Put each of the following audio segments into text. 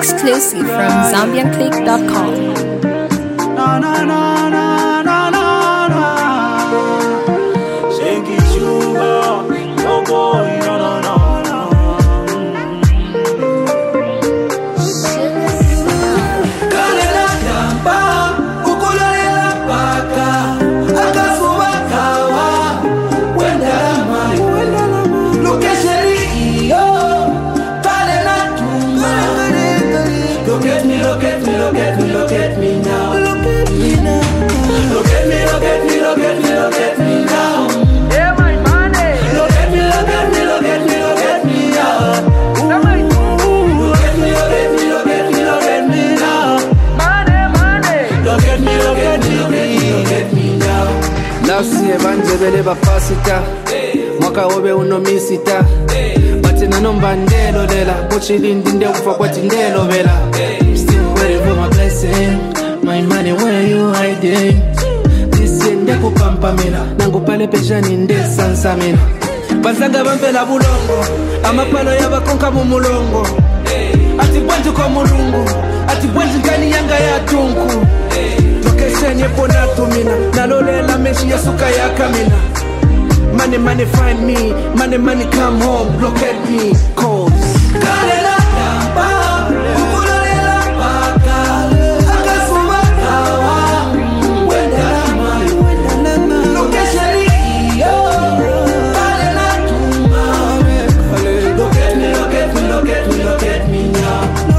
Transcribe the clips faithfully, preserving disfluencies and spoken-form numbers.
Exclusive from Zambian Click dot com. Na na na na na na na. Shake it, sugar, no boy, no no no no. Kalela yamba, ukulolela paka, akasuba kawa, wenda mali, wenda mali. Lokesheri iyo, kalela tumba. Look at me, look at me, look at me, look at me now. Look at me now. Look at me, look at me, look at me, look at me now. Yeah, my money. Look at me, look at me, look at me, look at me now. Come on. Look at me, look at me, look at me, look at me now. Money, money. Look at me, look at me, look at me, look at me now. Nafsi evanje bele bafasita mwaka obe unomisita bati nanomba ndelo lela kuchilindi nde kufa kwa tindelo vela. Still waiting for my blessing, my money where you hiding. Nisinde kupampamila nangu pale pejani nde sansamina. Bazanga bambela bulongo amapalo yabakonka mu mulongo. Ati bwenju kwa mulungu ati bwenju ngani yanga ya tunku. Location pona tumina nalolela meshi ya suka ya kamina. Money money find me, money money come home, look at me, cause Kalela yamba, ukulolela paka, akasuba kawa, wenda mali, wenda mali. Lokesheri iyo, kalela tumba. Look at me, look at me, look at me, look at me now.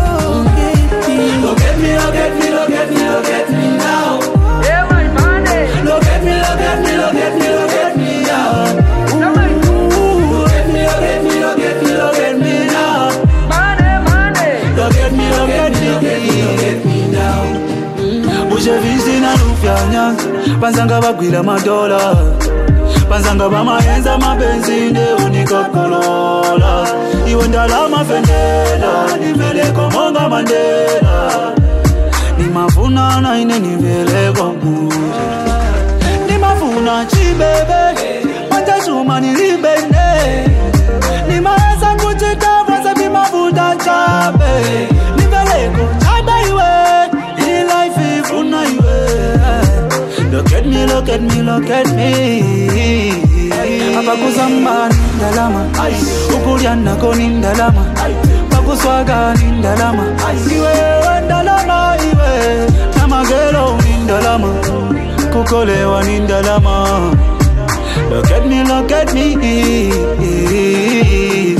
Look at me, look at me, look at me, look at me now. Yeah, my money. Look at me, look at me, look at me, look at me now. Come on. Look at me, look at me, look at me, look at me now. Money, money. Look at me, look at me, look at me, look at me now. Bushevisi na lufyanya, banzanga bagwira madola. Banzanga bamayenza mabenzine unikokolola. Iwe ndalama fendela, niveleko monga Mandela. Nimafuna na ine niveleko muje. Nimafuna chibebe, matachuma nilibende. Nimaeza kuchikava sebi mafuta chabe. Niveleko chabe iwe, ili life ifuna iwe. Look at me, look at me, look at me. Apakuzamba nindalama, ukuliana ko nindalama. Pakuswaga nindalama, iwe ndalama iwe. Namagelo nindalama, kukolewa nindalama. Look at me, look at me.